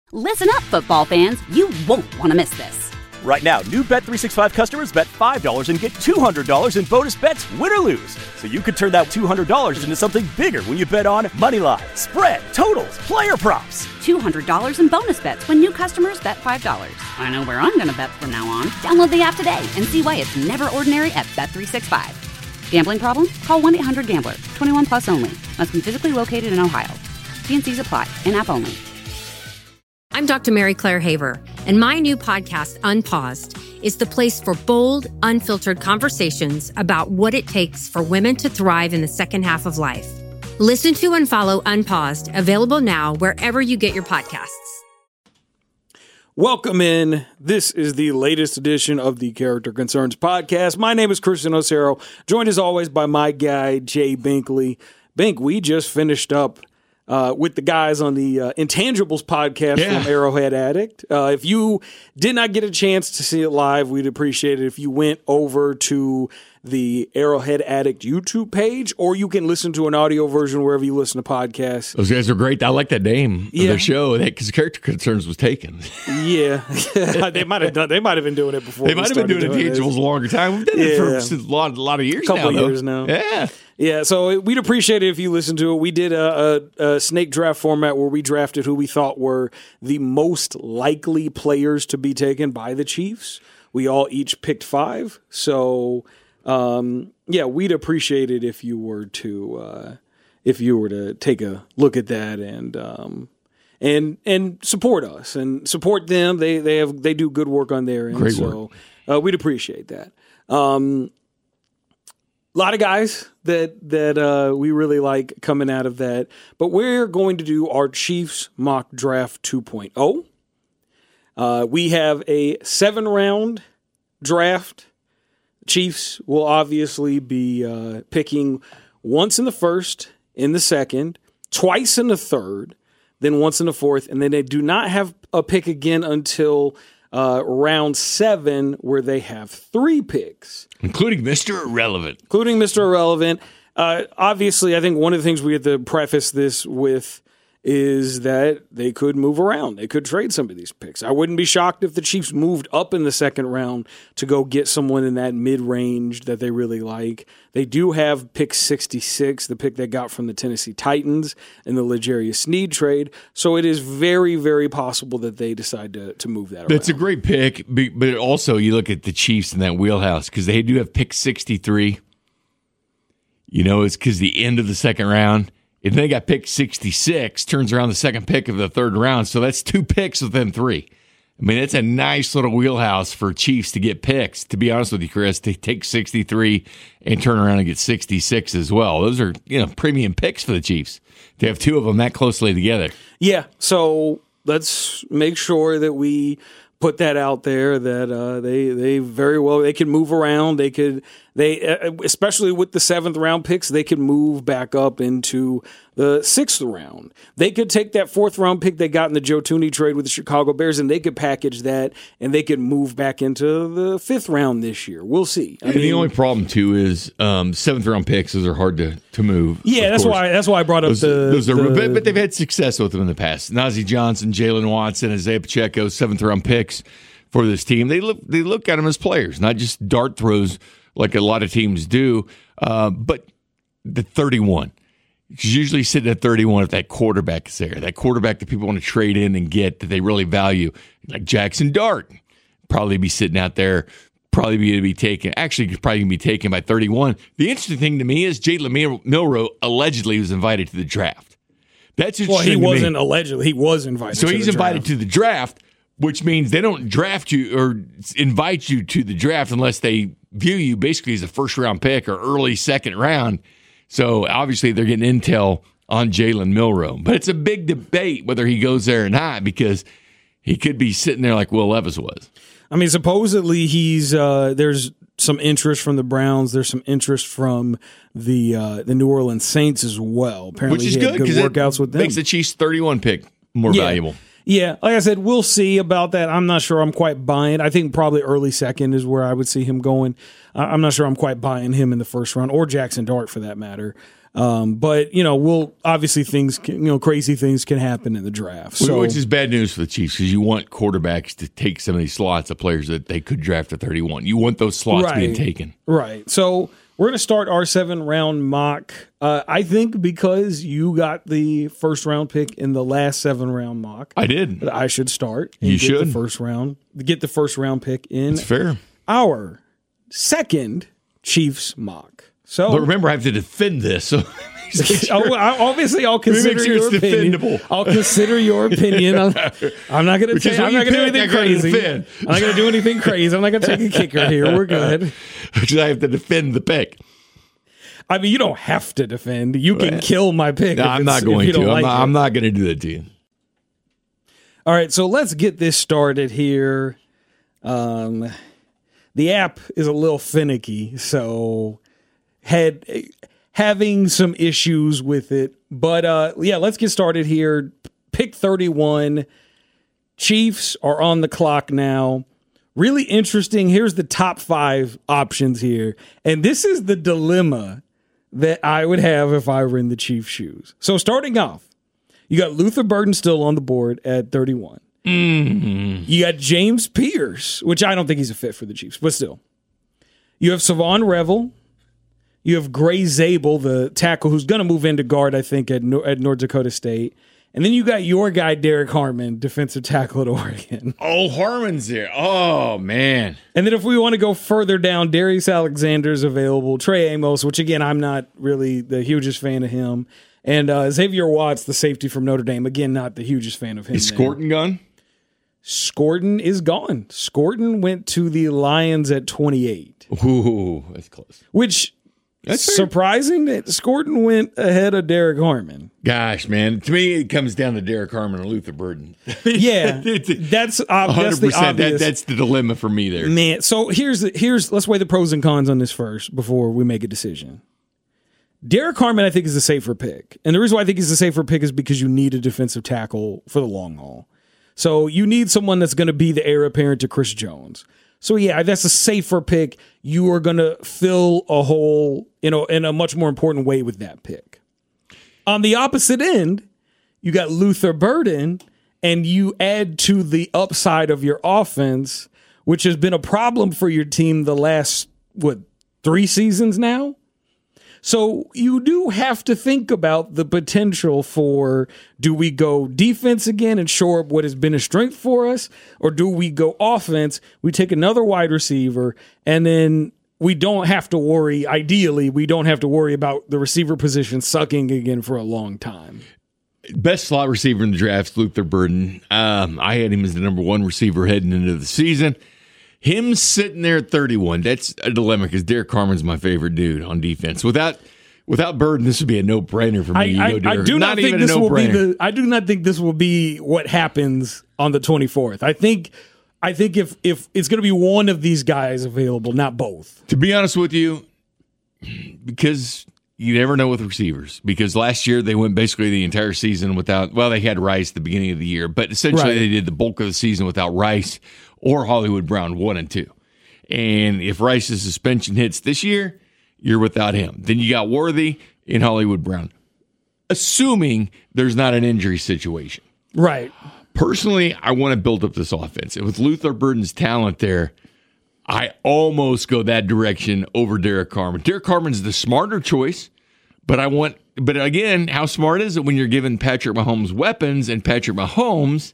Listen up, football fans. You won't want to miss this. Right now, new Bet365 customers bet $5 and get $200 in bonus bets, win or lose. So you could turn that $200 into something bigger when you bet on moneyline, spread, totals, player props. $200 in bonus bets when new customers bet $5. I know where I'm going to bet from now on. Download the app today and see why it's never ordinary at Bet365. Gambling problem? Call 1-800-GAMBLER. 21 plus only. Must be physically located in Ohio. T&Cs apply. In-app only. I'm Dr. Mary Claire Haver, and my new podcast, Unpaused, is the place for bold, unfiltered conversations about what it takes for women to thrive in the second half of life. Listen to and follow Unpaused, available now wherever you get your podcasts. Welcome in. This is the latest edition of the Character Concerns podcast. My name is Christian Osero, joined as always by my guy, Jay Binkley. Bink, we just finished up with the guys on the Intangibles podcast from Arrowhead Addict. If you did not get a chance to see it live, we'd appreciate it if you went over to the Arrowhead Addict YouTube page, or you can listen to an audio version wherever you listen to podcasts. Those guys are great. I like that name of their show because Character Concerns was taken. Yeah, they might have been doing it before. They might have been doing Intangibles a longer time. We've done it for a lot of years now. A couple years now. Yeah. Yeah, so we'd appreciate it if you listen to it. We did a snake draft format where we drafted who we thought were the most likely players to be taken by the Chiefs. We all each picked 5. So, we'd appreciate it if you were to take a look at that and support us and support them. They do good work on there, and great work. So we'd appreciate that. A lot of guys that we really like coming out of that. But we're going to do our Chiefs mock draft 2.0. We have a 7-round draft. Chiefs will obviously be picking once in the first, in the second, twice in the third, then once in the fourth, and then they do not have a pick again until round 7, where they have 3 picks. Including Mr. Irrelevant. Obviously, I think one of the things we have to preface this with is that they could move around. They could trade some of these picks. I wouldn't be shocked if the Chiefs moved up in the second round to go get someone in that mid-range that they really like. They do have pick 66, the pick they got from the Tennessee Titans in the L'Jarius Sneed trade. So it is very, very possible that they decide to move that around. That's a great pick, but also you look at the Chiefs in that wheelhouse because they do have pick 63. You know, it's because the end of the second round. And they got pick 66, turns around the second pick of the third round. So that's 2 picks within 3. I mean, it's a nice little wheelhouse for Chiefs to get picks. To be honest with you, Chris, they take 63 and turn around and get 66 as well. Those are, premium picks for the Chiefs. They have 2 of them that closely together. Yeah, so let's make sure that we put that out there that they very well, they can move around. Especially with the 7th round picks, they could move back up into the 6th round. They could take that 4th round pick they got in the Joe Thuney trade with the Chicago Bears, and they could package that, and they could move back into the 5th round this year. We'll see. I mean, the only problem too is 7th round picks. Those are hard to move. Yeah, that's why I brought up but they've had success with them in the past. Najee Johnson, Jalen Watson, Isaiah Pacheco, 7th round picks for this team. They look at them as players, not just dart throws like a lot of teams do, but the 31. Because usually sitting at 31 if that quarterback is there, that quarterback that people want to trade in and get that they really value, like Jackson Dart, probably be sitting out there, probably be taken by 31. The interesting thing to me is Jalen Milroe allegedly was invited to the draft. That's interesting. Well, he wasn't allegedly; he was invited. So he's invited to the draft, which means they don't draft you or invite you to the draft unless they view you basically as a first-round pick or early second round. So obviously they're getting intel on Jalen Milroe. But it's a big debate whether he goes there or not because he could be sitting there like Will Levis was. I mean, supposedly he's there's some interest from the Browns. There's some interest from the New Orleans Saints as well. Apparently, which is good because workouts with them. Makes the Chiefs 31 pick more valuable. Yeah, like I said, we'll see about that. I'm not sure I'm quite buying. I think probably early second is where I would see him going. I'm not sure I'm quite buying him in the first round or Jackson Dart for that matter. But we'll obviously crazy things can happen in the draft. So, which is bad news for the Chiefs because you want quarterbacks to take some of these slots of players that they could draft at 31. You want those slots being taken. Right. So we're going to start our 7-round mock. I think because you got the first-round pick in the last 7-round mock. I did. I should start. And you should. Get the first-round pick in That's fair. Our second Chiefs mock. So, but remember, I have to defend this. So obviously, I'll consider your opinion. Defendable. I'll consider your opinion. I'm not going to do anything crazy. I'm not going to do anything crazy. I'm not going to take a kicker here. We're good. Because I have to defend the pick. I mean, you don't have to defend. You can kill my pick. No, I'm not going to. I'm not going to do that to you. All right, so let's get this started here. The app is a little finicky, so having some issues with it. But let's get started here. Pick 31. Chiefs are on the clock now. Really interesting. Here's the top 5 options here. And this is the dilemma that I would have if I were in the Chiefs' shoes. So starting off, you got Luther Burden still on the board at 31. Mm-hmm. You got James Pierce, which I don't think he's a fit for the Chiefs, but still. You have Savon Revel. You have Gray Zabel, the tackle, who's going to move into guard, I think, at North Dakota State. And then you got your guy, Derek Harmon, defensive tackle at Oregon. Oh, Harmon's there. Oh, man. And then if we want to go further down, Darius Alexander's available. Trey Amos, which, again, I'm not really the hugest fan of him. And Xavier Watts, the safety from Notre Dame. Again, not the hugest fan of him. Is Scorton gone? Scorton is gone. Scorton went to the Lions at 28. Ooh, that's close. Which... That's surprising that Scorton went ahead of Derek Harmon. Gosh, man. To me, it comes down to Derek Harmon and Luther Burden. Yeah, that's 100%. The obvious. That's the dilemma for me there. Man, so here's let's weigh the pros and cons on this first before we make a decision. Derek Harmon, I think, is the safer pick. And the reason why I think he's the safer pick is because you need a defensive tackle for the long haul. So you need someone that's going to be the heir apparent to Chris Jones. So, yeah, that's a safer pick. You are going to fill a hole in a much more important way with that pick. On the opposite end, you got Luther Burden, and you add to the upside of your offense, which has been a problem for your team the last, 3 seasons now? So you do have to think about the potential for, do we go defense again and shore up what has been a strength for us? Or do we go offense? We take another wide receiver, and then we don't have to worry, ideally, we don't have to worry about the receiver position sucking again for a long time. Best slot receiver in the draft, Luther Burden. I had him as the number 1 receiver heading into the season. Him sitting there at 31, that's a dilemma because Derek Harmon's my favorite dude on defense. Without Burden, this would be a no-brainer for me. I do not think this will be what happens on the 24th. I think if it's going to be one of these guys available, not both. To be honest with you, because you never know with receivers. Because last year they went basically the entire season without. Well, they had Rice at the beginning of the year, but essentially They did the bulk of the season without Rice or Hollywood Brown 1 and 2. And if Rice's suspension hits this year, you're without him. Then you got Worthy and Hollywood Brown, assuming there's not an injury situation. Right. Personally, I want to build up this offense. And with Luther Burden's talent there, I almost go that direction over Derek Harmon. Derek Harmon's the smarter choice, but again, how smart is it when you're giving Patrick Mahomes weapons, and Patrick Mahomes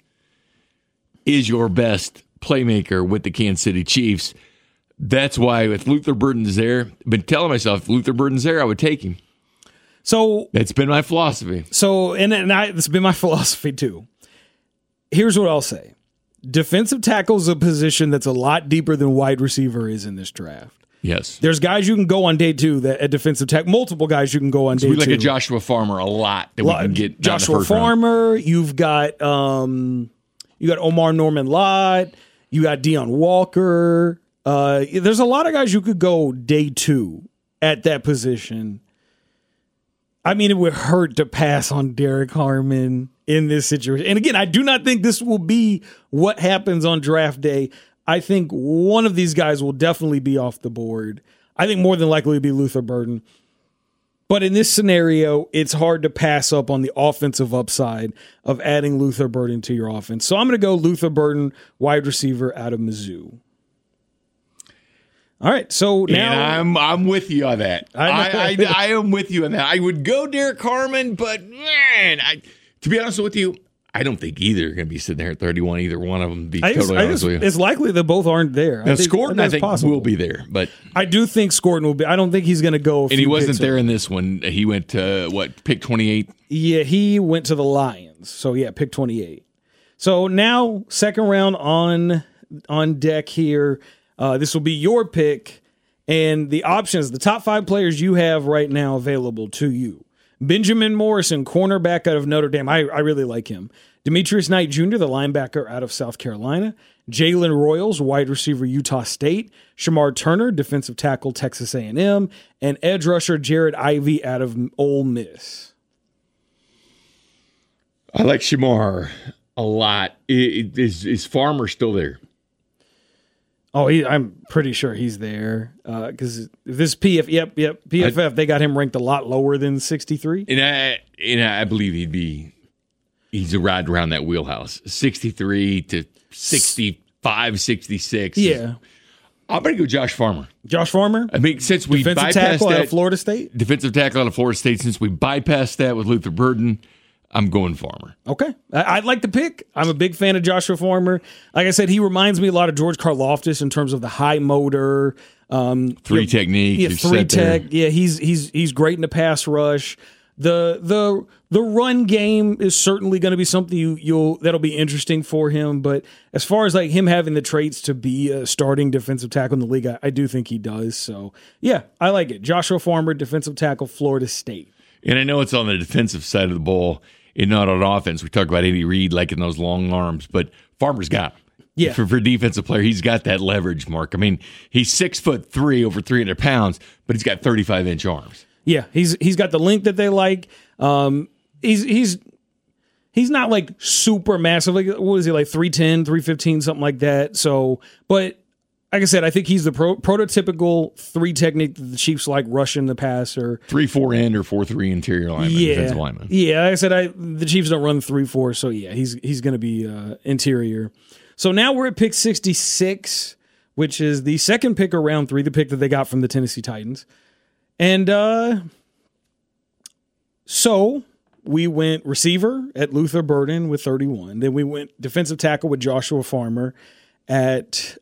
is your best playmaker with the Kansas City Chiefs? That's why if Luther Burden's there, I've been telling myself if Luther Burden's there, I would take him. So that's been my philosophy. So it's been my philosophy too. Here's what I'll say. Defensive tackle is a position that's a lot deeper than wide receiver is in this draft. Yes. There's guys you can go on day 2 that at defensive tackle, multiple guys you can go on day 2. We like a Joshua Farmer a lot that we can get. Joshua Farmer, you've got Omar Norman Lott, you got Deion Walker. There's a lot of guys you could go day 2 at that position. I mean, it would hurt to pass on Derek Harmon in this situation. And again, I do not think this will be what happens on draft day. I think one of these guys will definitely be off the board. I think more than likely it'll be Luther Burden. But in this scenario, it's hard to pass up on the offensive upside of adding Luther Burden to your offense. So I'm going to go Luther Burden, wide receiver out of Mizzou. All right, so now and I'm with you on that. I am with you on that. I would go Derek Harmon, but man, to be honest with you, I don't think either are going to be sitting there at 31. Either one of them. To be totally honest with you, it's likely that both aren't there. Now, Scorton, I think, will be there, but I do think Scorton will be. I don't think he's going to go. And he wasn't there in this one. He went to pick 28. Yeah, he went to the Lions. So yeah, pick 28. So now second round on deck here. This will be your pick, and the options, the top 5 players you have right now available to you. Benjamin Morrison, cornerback out of Notre Dame. I really like him. Demetrius Knight Jr., the linebacker out of South Carolina. Jalen Royals, wide receiver, Utah State. Shamar Turner, defensive tackle, Texas A&M. And edge rusher, Jared Ivey out of Ole Miss. I like Shamar a lot. Is Farmer still there? Oh, I'm pretty sure he's there because this PFF, they got him ranked a lot lower than 63. And I believe he's right around that wheelhouse, 63 to 65, 66. Yeah. I'm going to go Josh Farmer. Josh Farmer? I mean, since we defensive bypassed tackle that, out of Florida State? Defensive tackle out of Florida State, since we bypassed that with Luther Burden, I'm going Farmer. Okay. I'd like the pick. I'm a big fan of Joshua Farmer. Like I said, he reminds me a lot of George Karlaftis in terms of the high motor. Three technique. Yeah, three tech. Yeah, he's great in the pass rush. The run game is certainly going to be something that'll be interesting for him. But as far as like him having the traits to be a starting defensive tackle in the league, I do think he does. So yeah, I like it. Joshua Farmer, defensive tackle, Florida State. And I know it's on the defensive side of the ball and not on offense. We talk about Andy Reid liking those long arms, but Farmer's got them. Yeah. For defensive player, he's got that leverage, Mark. I mean, he's 6'3", over 300 pounds, but he's got 35-inch arms. Yeah, he's got the length that they like. He's not like super massive. Like, what is he, like 310, 315, something like that. So, but like I said, I think he's the prototypical three technique that the Chiefs like, rushing the passer. 3-4 end or 4-3 interior lineman, defensive lineman. Yeah, like I said, the Chiefs don't run 3-4, so yeah, he's going to be interior. So now we're at pick 66, which is the second pick of round 3, the pick that they got from the Tennessee Titans. And so we went receiver at Luther Burden with 31. Then we went defensive tackle with Joshua Farmer at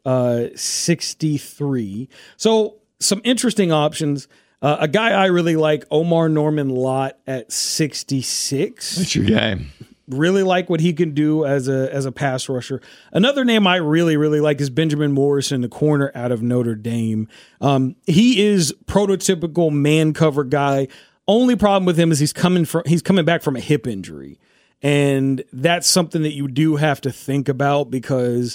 63. So some interesting options. A guy I really like, Omar Norman Lott at 66. That's your guy. Really like what he can do as a pass rusher. Another name I really, really like is Benjamin Morrison, the corner out of Notre Dame. He is prototypical man cover guy. Only problem with him is he's coming back from a hip injury. And that's something that you do have to think about because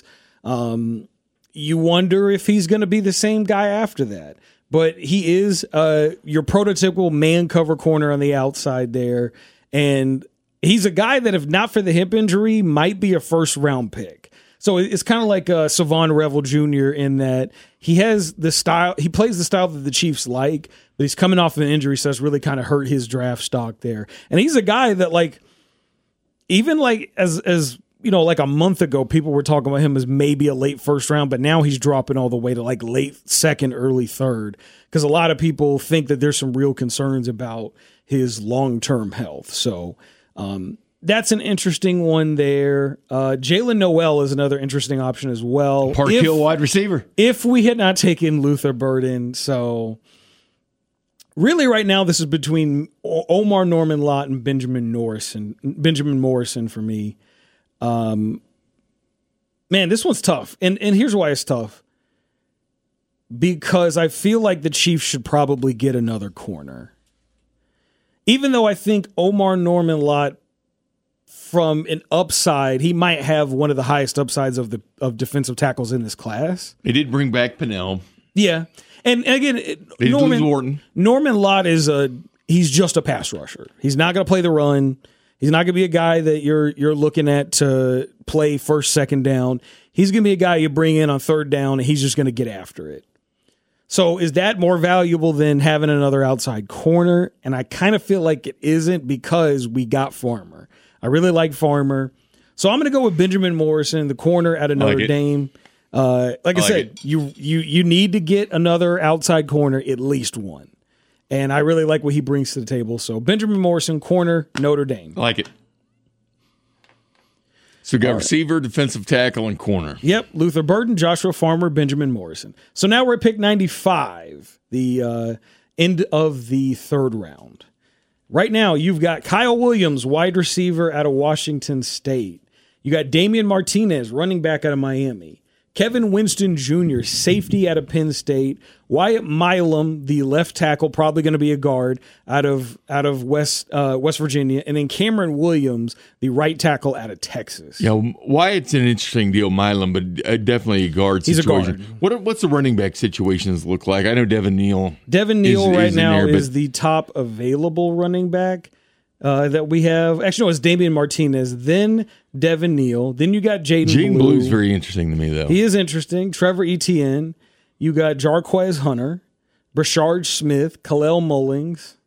you wonder if he's going to be the same guy after that. But he is your prototypical man cover corner on the outside there. And he's a guy that, if not for the hip injury, might be a first-round pick. So it's kind of like Savon Revel Jr. in that he has the style. He plays the style that the Chiefs like, but he's coming off of an injury, so it's really kind of hurt his draft stock there. And he's a guy that, like, even like as you know, like a month ago, people were talking about him as maybe a late first round, but now he's dropping all the way to like late second, early third, because a lot of people think that there's some real concerns about his long-term health. So that's an interesting one there. Jalen Noel is another interesting option as well. Park Hill wide receiver. If we had not taken Luther Burden. So really right now this is between Omar Norman Lott and Benjamin Morrison for me. Man, this one's tough. And here's why it's tough. Because I feel like the Chiefs should probably get another corner. Even though I think Omar Norman Lott, from an upside, he might have one of the highest upsides of defensive tackles in this class. They did bring back Pennell. Yeah. And again, Norman Lott he's just a pass rusher. He's not going to play the run. He's not going to be a guy that you're looking at to play first, second down. He's going to be a guy you bring in on third down, and he's just going to get after it. So is that more valuable than having another outside corner? And I kind of feel like it isn't because we got Farmer. I really like Farmer. So I'm going to go with Benjamin Morrison, the corner out of Notre Dame. Like I said, you need to get another outside corner, at least one. And I really like what he brings to the table. So Benjamin Morrison, corner, Notre Dame. I like it. So we got receiver, defensive tackle, and corner. Yep, Luther Burden, Joshua Farmer, Benjamin Morrison. So now we're at pick 95, the end of the third round. Right now, you've got Kyle Williams, wide receiver out of Washington State. You got Damian Martinez, running back out of Miami. Kevin Winston Jr., safety out of Penn State. Wyatt Milam, the left tackle, probably going to be a guard out of West Virginia. And then Cameron Williams, the right tackle out of Texas. Yeah, Wyatt's an interesting deal, Milam, but definitely a guard situation. He's a guard. What's the running back situations look like? I know Devin Neal. Devin Neal right now is the top available running back that we have. Actually, no, it's Damian Martinez, then Devin Neal. Then you got Jaden Blue. Blue's very interesting to me, though. He is interesting. Trevor Etienne. You got Jarquez Hunter, Brashard Smith, Kalel Mullings.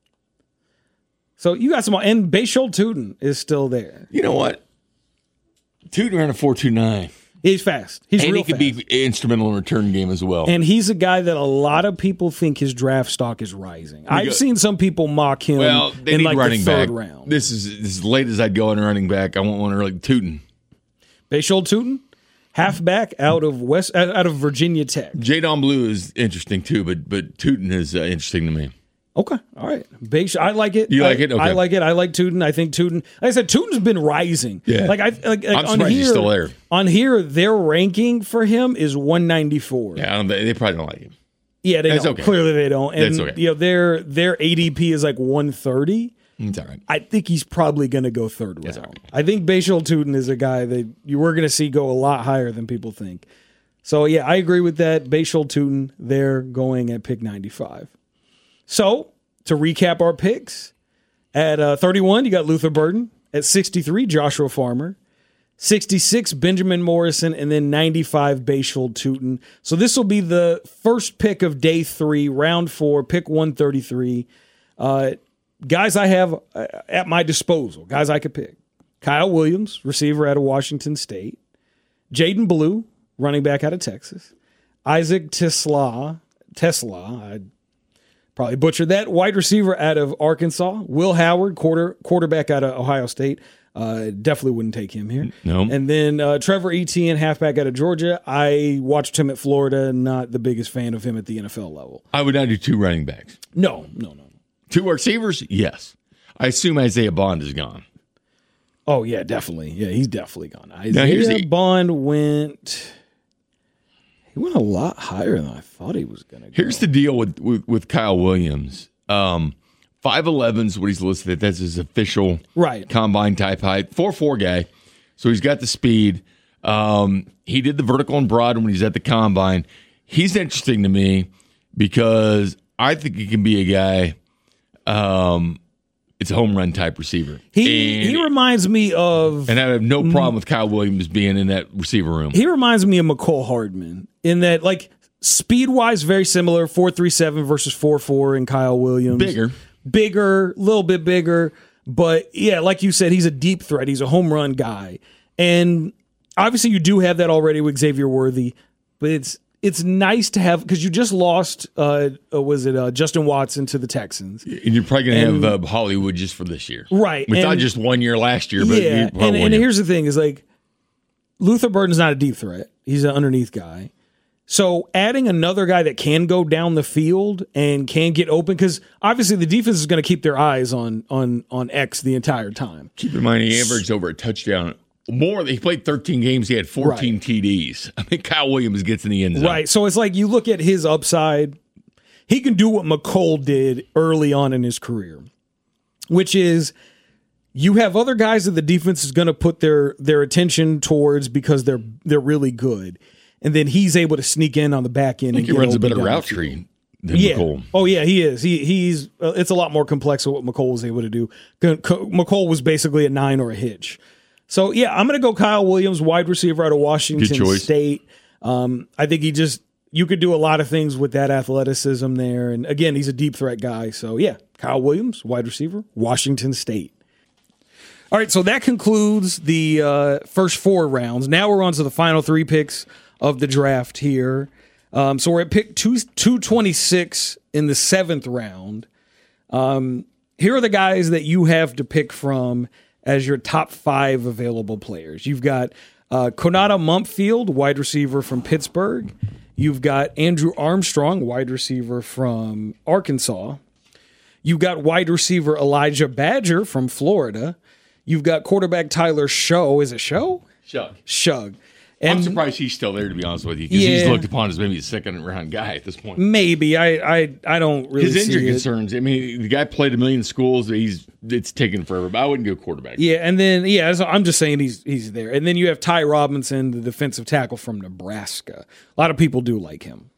So you got some, and Bashal Tootin is still there. You know what? Tootin ran a 4.29. He's fast. He's and real he could fast. be instrumental in return game as well. And he's a guy that a lot of people think his draft stock is rising. I've seen some people mock him they in need like running the third back. round. This is as late as I'd go on running back. I want one early. Tootin. Bashal Tootin, halfback out of Virginia Tech. Jadon Blue is interesting too, but Tootin is interesting to me. Okay, all right. I like it. You like it? Okay. I like it. I like Tootin. I think Tootin. Like I said, Tootin's been rising. Yeah. I'm surprised he's still there. On here, their ranking for him is 194. Yeah, they probably don't like him. Yeah, they don't. Okay. Clearly, they don't. And That's okay. You know, their ADP is like 130. It's all right. I think he's probably going to go third round. That's all right. I think Bashal Tootin is a guy that you were going to see go a lot higher than people think. So, yeah, I agree with that. Bashal Tootin, they're going at pick 95. So, to recap our picks, at 31, you got Luther Burden. At 63, Joshua Farmer. 66, Benjamin Morrison. And then 95, Bashal Tootin. So, this will be the first pick of day 3, round 4, pick 133. Guys I have at my disposal, guys I could pick. Kyle Williams, receiver out of Washington State. Jaden Blue, running back out of Texas. Isaac Tesla, I probably butchered that, wide receiver out of Arkansas. Will Howard, quarterback out of Ohio State. Definitely wouldn't take him here. No. And then Trevor Etienne, halfback out of Georgia. I watched him at Florida, not the biggest fan of him at the NFL level. I would not do 2 running backs. No. 2 receivers? Yes. I assume Isaiah Bond is gone. Oh, yeah, definitely. Yeah, he's definitely gone. Isaiah Bond went a lot higher than I thought he was going to go. Here's the deal with Kyle Williams. 5'11" is what he's listed at. That's his official combine type height. 4'4" guy. So he's got the speed. He did the vertical and broad when he's at the combine. He's interesting to me because I think he can be a guy. It's a home run type receiver. He reminds me of, and I have no problem with Kyle Williams being in that receiver room. He reminds me of McCole Hardman in that, like, speed wise, very similar. 4.37 versus 4.4 in Kyle Williams. Bigger, a little bit bigger, but yeah, like you said, he's a deep threat. He's a home run guy, and obviously you do have that already with Xavier Worthy, but it's nice to have, because you just lost, Justin Watson to the Texans. And you're probably going to have Hollywood just for this year. Right. We thought just 1 year last year. But yeah, and here's the thing is, like, Luther Burden's not a deep threat. He's an underneath guy. So adding another guy that can go down the field and can get open, because obviously the defense is going to keep their eyes on X the entire time. Keep in mind, he averaged over a touchdown. He played 13 games. He had 14 TDs. I mean, Kyle Williams gets in the end zone. Right. So it's like you look at his upside. He can do what McCole did early on in his career, which is you have other guys that the defense is going to put their attention towards because they're really good, and then he's able to sneak in on the back end. I think he runs a better route tree than McCole. Oh yeah, he is. He's it's a lot more complex than what McCole was able to do. McCole was basically a 9 or a hitch. So, yeah, I'm going to go Kyle Williams, wide receiver out of Washington State. I think you could do a lot of things with that athleticism there. And again, he's a deep threat guy. So yeah, Kyle Williams, wide receiver, Washington State. All right, so that concludes the first 4 rounds. Now we're on to the final 3 picks of the draft here. So we're at pick 226 in the 7th round. Here are the guys that you have to pick from as your top 5 available players. You've got Konata Mumpfield, wide receiver from Pittsburgh. You've got Andrew Armstrong, wide receiver from Arkansas. You've got wide receiver Elijah Badger from Florida. You've got quarterback Tyler Shough. Is it Shough? Shug. And I'm surprised he's still there, to be honest with you, because he's looked upon as maybe a second-round guy at this point. Maybe. I don't really see his injury it. concerns. I mean, the guy played a million schools. It's taken forever, but I wouldn't go quarterback. Yeah, and then, so I'm just saying he's there. And then you have Ty Robinson, the defensive tackle from Nebraska. A lot of people do like him.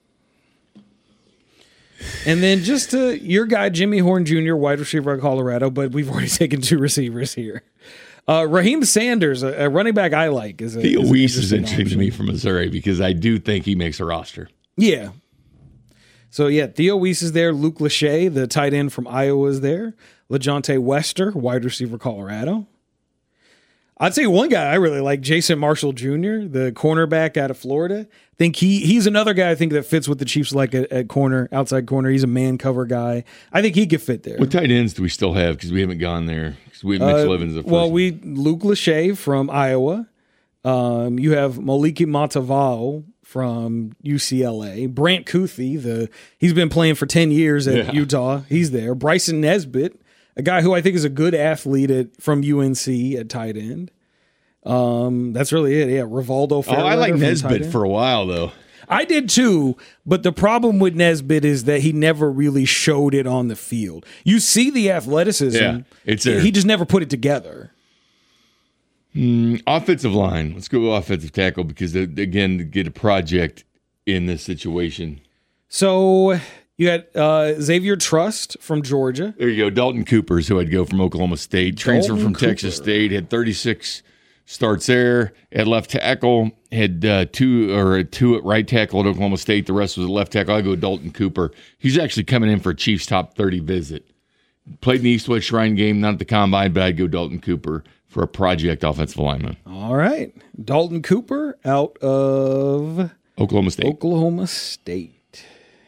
And then just your guy, Jimmy Horn Jr., wide receiver of Colorado, but we've already taken 2 receivers here. Raheem Sanders, a running back I like. Theo Weiss is interesting to me from Missouri because I do think he makes a roster. Yeah. So, Theo Weiss is there. Luke Lachey, the tight end from Iowa, is there. LaJohntay Wester, wide receiver, Colorado. I'd say one guy I really like, Jason Marshall Jr., the cornerback out of Florida. I think he's another guy I think that fits with the Chiefs like at corner, outside corner. He's a man cover guy. I think he could fit there. What tight ends do we still have? Because we haven't gone there. Because we have Mitch Levens at first. Well, Luke Lachey from Iowa. You have Maliki Matavao from UCLA. Brant Kuthi, he's been playing for 10 years at Utah. He's there. Bryson Nesbitt, a guy who I think is a good athlete from UNC at tight end. That's really it. Yeah, Rivaldo Fairweather. I like Nesbitt for a while, though. I did too, but the problem with Nesbitt is that he never really showed it on the field. You see the athleticism. Yeah, it's there. He just never put it together. Offensive line. Let's go offensive tackle because, again, to get a project in this situation. So you got Xavier Trust from Georgia. There you go. Dalton Cooper's who I'd go from Oklahoma State. Transfer from Texas State. Had 36 starts there at left tackle. Had two at right tackle at Oklahoma State. The rest was at left tackle. I go Dalton Cooper. He's actually coming in for a Chiefs top 30 visit. Played in the East-West Shrine game, not at the Combine, but I'd go Dalton Cooper for a project offensive lineman. All right. Dalton Cooper out of Oklahoma State.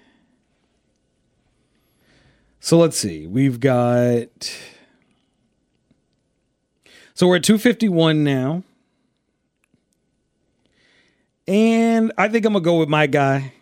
So let's see. We've got... So we're at 251 now. And I think I'm going to go with my guy.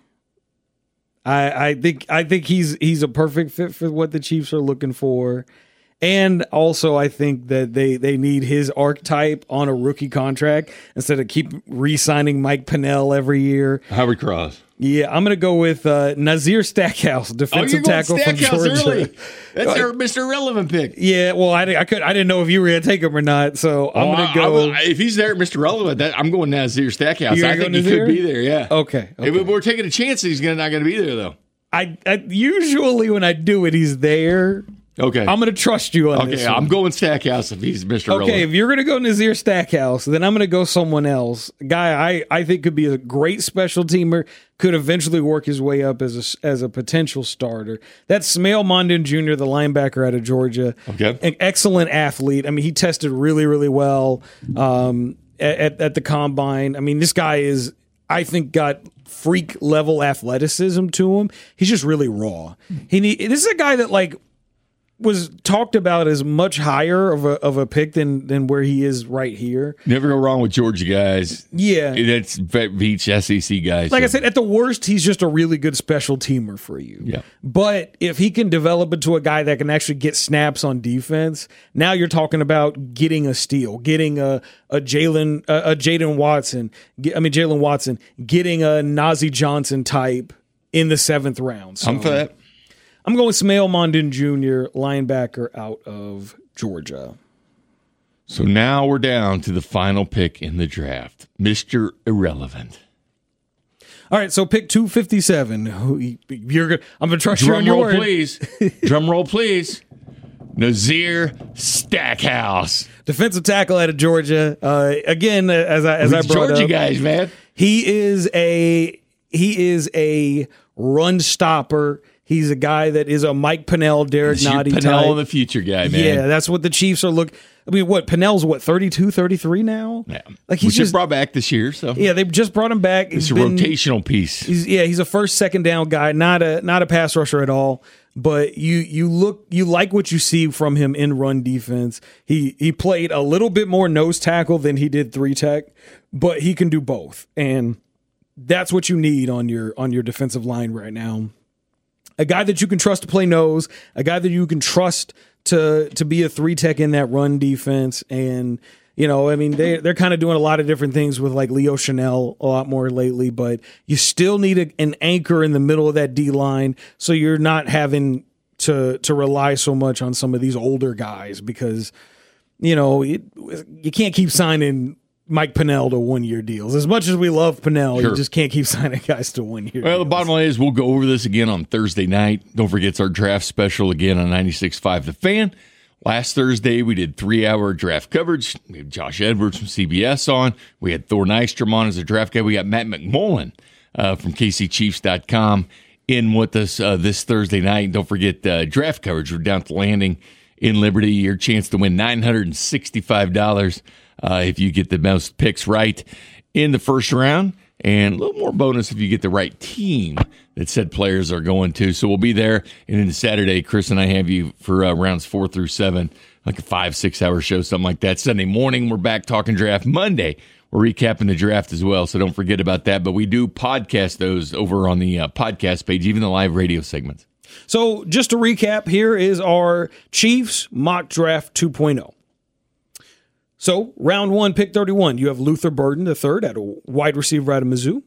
I think he's a perfect fit for what the Chiefs are looking for. And also I think that they need his archetype on a rookie contract instead of keep re-signing Mike Pennell every year. Howard Cross. Yeah, I'm going to go with Nazir Stackhouse, defensive tackle from Georgia. Early. That's our Mr. Relevant pick. Yeah, well, I didn't know if you were going to take him or not, so I'm going to go. If he's there, Mr. Relevant, I'm going Nazir Stackhouse. I think he could be there. Yeah. Okay. If we're taking a chance, he's not going to be there though. I usually when I do it, he's there. Okay. I'm going to trust you on this. Okay, I'm going Stackhouse if he's Mr. Relevant. Okay, if you're going to go Nazir Stackhouse, then I'm going to go someone else. A guy I think could be a great special teamer, could eventually work his way up as a potential starter. That's Smael Mondon Jr., the linebacker out of Georgia. Okay. An excellent athlete. I mean, he tested really, really well at the Combine. I mean, this guy is, I think, got freak-level athleticism to him. He's just really raw. This is a guy that, like, was talked about as much higher of a pick than where he is right here. Never go wrong with Georgia guys. Yeah. That's beach SEC guys. Like I said, at the worst, he's just a really good special teamer for you. Yeah. But if he can develop into a guy that can actually get snaps on defense, now you're talking about getting a steal, getting a Jalen Watson, getting a Nazeeh Johnson type in the 7th round. So, I'm for that. I'm going Smael Mondon Jr., linebacker out of Georgia. So now we're down to the final pick in the draft, Mr. Irrelevant. All right, so pick 257. I'm going to trust you on your word. Drum roll, please. Nazir Stackhouse, defensive tackle out of Georgia. Again, as I brought Georgia up, guys, man. He is he is a run stopper. He's a guy that is a Mike Pennell, Derek Nottie type. Pennell in the future guy, man. Yeah, that's what the Chiefs are looking. I mean, Pennell's 32, 33 now? Yeah. Like he's just brought back this year. So yeah, they just brought him back. It's a rotational piece. He's a first, second down guy, not a pass rusher at all. But you like what you see from him in run defense. He played a little bit more nose tackle than he did 3-tech, but he can do both. And that's what you need on your defensive line right now. A guy that you can trust to play nose, a guy that you can trust to be a 3-tech in that run defense. And, I mean, they're kind of doing a lot of different things with like Leo Chanel a lot more lately, but you still need an anchor in the middle of that D-line so you're not having to rely so much on some of these older guys because, you can't keep signing Mike Pennell to 1-year deals. As much as we love Pennell, you just can't keep signing guys to 1-year Well, deals. the bottom line is we'll go over this again on Thursday night. Don't forget it's our draft special again on 96.5 The Fan. Last Thursday, we did 3-hour draft coverage. We had Josh Edwards from CBS on. We had Thor Nystrom on as a draft guy. We got Matt McMullen from KCChiefs.com in with us this Thursday night. Don't forget draft coverage. We're down at the Landing in Liberty. Your chance to win $965 if you get the most picks right in the first round, and a little more bonus if you get the right team that said players are going to. So we'll be there. And then Saturday, Chris and I have you for rounds 4 through 7, like a 5-6 hour show, something like that. Sunday morning, we're back talking draft. Monday, we're recapping the draft as well, so don't forget about that. But we do podcast those over on the podcast page, even the live radio segments. So just to recap, here is our Chiefs mock draft 2.0. So, round 1, pick 31, you have Luther Burden III at a wide receiver out of Mizzou.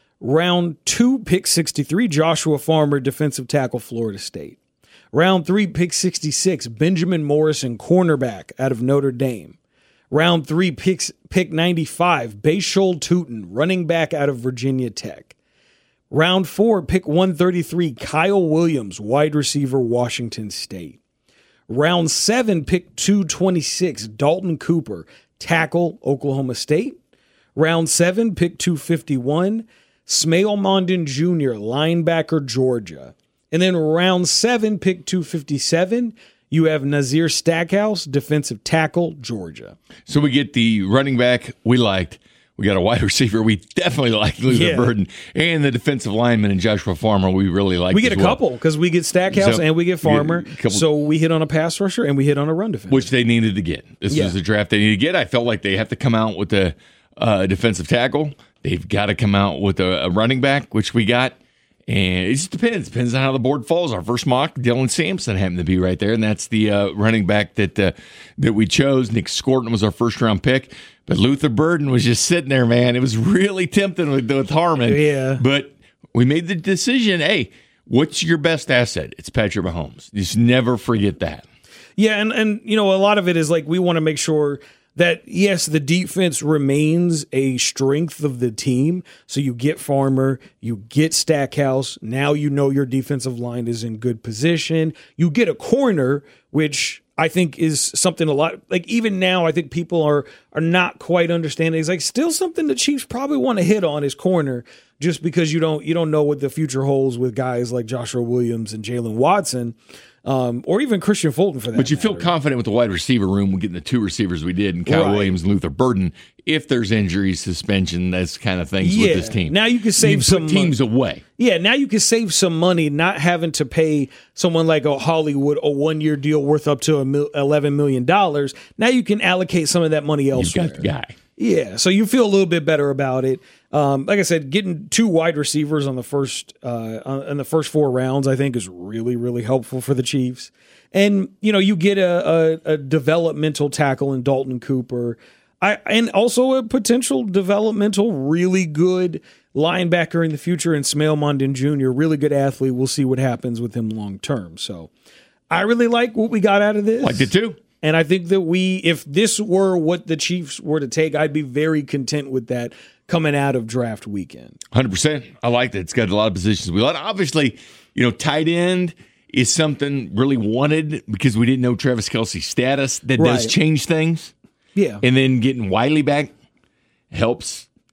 Round 2, pick 63, Joshua Farmer, defensive tackle, Florida State. Round 3, pick 66, Benjamin Morrison, cornerback out of Notre Dame. Round 3, pick 95, Bayshul Tootin, running back out of Virginia Tech. Round 4, pick 133, Kyle Williams, wide receiver, Washington State. Round 7, pick 226, Dalton Cooper, tackle, Oklahoma State. Round 7, pick 251, Smael Mondon Jr., linebacker, Georgia. And then round 7, pick 257, you have Nazir Stackhouse, defensive tackle, Georgia. So we get the running back we liked. We got a wide receiver we definitely like, Luther Burden, and the defensive lineman and Joshua Farmer we really like. We get a couple because we get Stackhouse and we get Farmer. So we hit on a pass rusher and we hit on a run defense. Which they needed to get. This was the draft they needed to get. I felt like they have to come out with a defensive tackle. They've got to come out with a running back, which we got. And it just depends. Depends on how the board falls. Our first mock, Dylan Sampson happened to be right there, and that's the running back that we chose. Nick Scorton was our first-round pick. But Luther Burden was just sitting there, man. It was really tempting with Harmon. Yeah. But we made the decision, hey, what's your best asset? It's Patrick Mahomes. Just never forget that. Yeah, and a lot of it is like we want to make sure that, yes, the defense remains a strength of the team. So you get Farmer, you get Stackhouse. Now you know your defensive line is in good position. You get a corner, which I think is something a lot, like even now, I think people are not quite understanding. It's like still something the Chiefs probably want to hit on is corner, just because you don't know what the future holds with guys like Joshua Williams and Jalen Watson, or even Christian Fulton for that. But you feel confident with the wide receiver room, getting the two receivers we did, and Kyle Williams and Luther Burden. If there's injuries, suspension, those kind of things with this team. Now you can save some teams away. Yeah, now you can save some money not having to pay someone like a Hollywood a 1-year deal worth up to $11 million. Now you can allocate some of that money elsewhere. You've got the guy. Yeah, so you feel a little bit better about it. Like I said, getting 2 wide receivers on the first 4 rounds, I think, is really, really helpful for the Chiefs. And you get a developmental tackle in Dalton Cooper, and also a potential developmental really good linebacker in the future in Smael Mondon Jr., really good athlete. We'll see what happens with him long term. So I really like what we got out of this. Liked it too. And I think that if this were what the Chiefs were to take, I'd be very content with that coming out of draft weekend. 100%. I like that. It's got a lot of positions we like. Obviously, tight end is something really wanted because we didn't know Travis Kelce's status. That does change things. Yeah. And then getting Wiley back helps.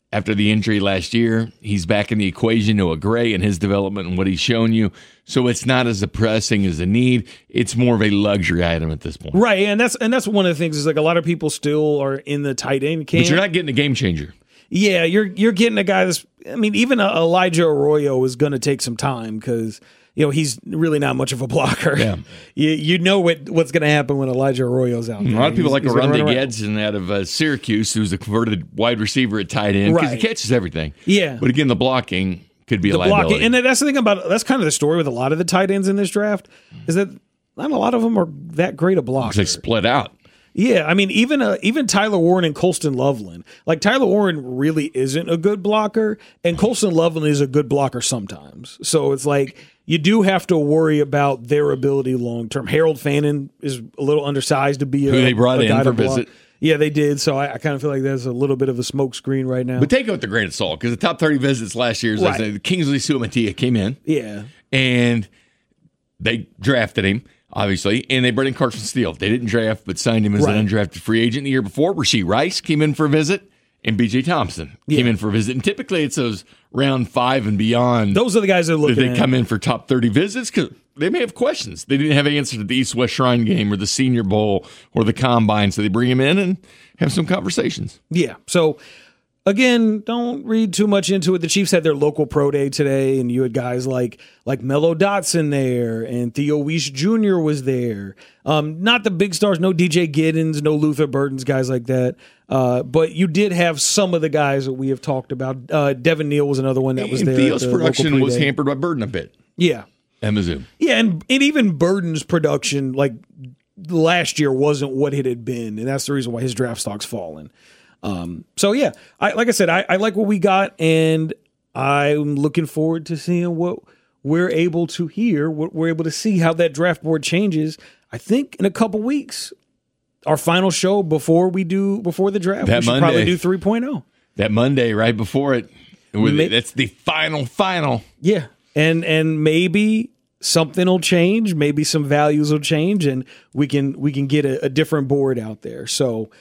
after the injury last year. He's back in the equation, Noah Gray, and his development and what he's shown you. So it's not as pressing as a need. It's more of a luxury item at this point. Right, and that's one of the things is like a lot of people still are in the tight end camp. But you're not getting a game changer. Yeah, you're getting a guy that's, I mean, even Elijah Arroyo is going to take some time because, he's really not much of a blocker. Yeah. You know what's going to happen when Elijah Arroyo's out there. A lot of people like Aranda Gedson Gedson out of Syracuse, who's a converted wide receiver at tight end, because he catches everything. Yeah. But again, the blocking could be a liability. And that's the thing that's kind of the story with a lot of the tight ends in this draft, is that not a lot of them are that great a blocker. They split out. Yeah, I mean, even Tyler Warren and Colston Loveland. Like, Tyler Warren really isn't a good blocker, and Colston Loveland is a good blocker sometimes. So it's like you do have to worry about their ability long term. Harold Fannin is a little undersized to be who they brought in for visit. Yeah, they did. So I kind of feel like that's a little bit of a smokescreen right now. But take it with a grain of salt, because the top 30 visits last year, Kingsley Suamataia came in. Yeah. And they drafted him, obviously, and they brought in Carson Steele. They didn't draft, but signed him as an undrafted free agent the year before. Rasheed Rice came in for a visit, and B.J. Thompson came in for a visit. And typically it's those round 5 and beyond. Those are the guys that are looking at. They come in for top 30 visits because they may have questions. They didn't have answers to the East-West Shrine Game or the Senior Bowl or the Combine, so they bring him in and have some conversations. Yeah, so again, don't read too much into it. The Chiefs had their local pro day today, and you had guys like Mello Dotson there, and Theo Weiss Jr. was there. Not the big stars, no DJ Giddens, no Luther Burtons, guys like that. But you did have some of the guys that we have talked about. Devin Neal was another one that was there. Theo's production was hampered by Burden a bit. Yeah. At Mizzou. Yeah, and even Burden's production, like last year, wasn't what it had been, and that's the reason why his draft stock's fallen. So yeah, like I said, I like what we got, and I'm looking forward to seeing what we're able to hear, what we're able to see, how that draft board changes. I think in a couple weeks, our final show before the draft, we should probably do 3.0. That Monday right before it, that's the final. Yeah, and maybe something will change, maybe some values will change, and we can get a different board out there. So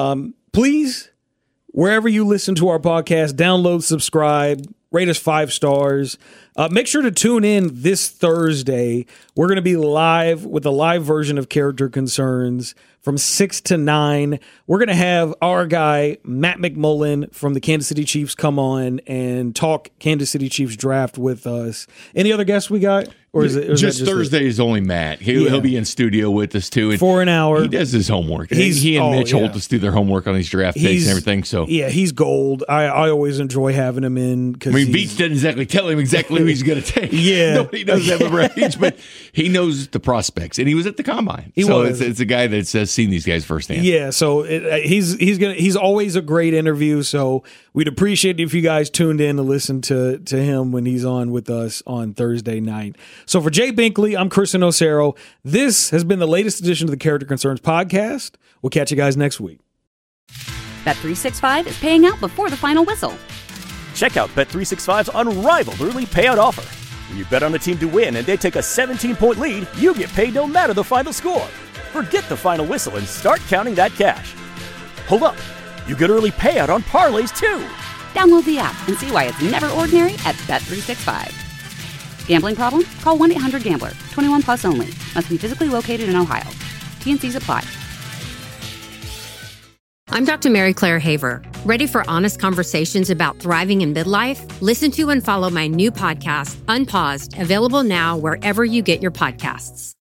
please, wherever you listen to our podcast, download, subscribe, rate us 5 stars. Make sure to tune in this Thursday. We're going to be live with a live version of Character Concerns from 6 to 9. We're going to have our guy, Matt McMullen from the Kansas City Chiefs, come on and talk Kansas City Chiefs draft with us. Any other guests we got? Or is it just Thursday is only Matt. He'll be in studio with us too. For an hour. He does his homework. He and Mitch Holtis do their homework on these draft takes and everything. So he's gold. I always enjoy having him in. Beats doesn't exactly tell him exactly who he's going to take. Yeah. Nobody knows that range, but he knows the prospects. And he was at the Combine. It's a guy that's seen these guys firsthand. Yeah, so he's always a great interview. So we'd appreciate it if you guys tuned in to listen to him when he's on with us on Thursday night. So for Jay Binkley, I'm Christian Osero. This has been the latest edition of the Character Concerns podcast. We'll catch you guys next week. Bet365 is paying out before the final whistle. Check out Bet365's unrivaled early payout offer. When you bet on a team to win and they take a 17-point lead, you get paid no matter the final score. Forget the final whistle and start counting that cash. Hold up. You get early payout on parlays, too. Download the app and see why it's never ordinary at Bet365. Gambling problem? Call 1-800-GAMBLER. 21 plus only. Must be physically located in Ohio. T&Cs apply. I'm Dr. Mary Claire Haver. Ready for honest conversations about thriving in midlife? Listen to and follow my new podcast, Unpaused, available now wherever you get your podcasts.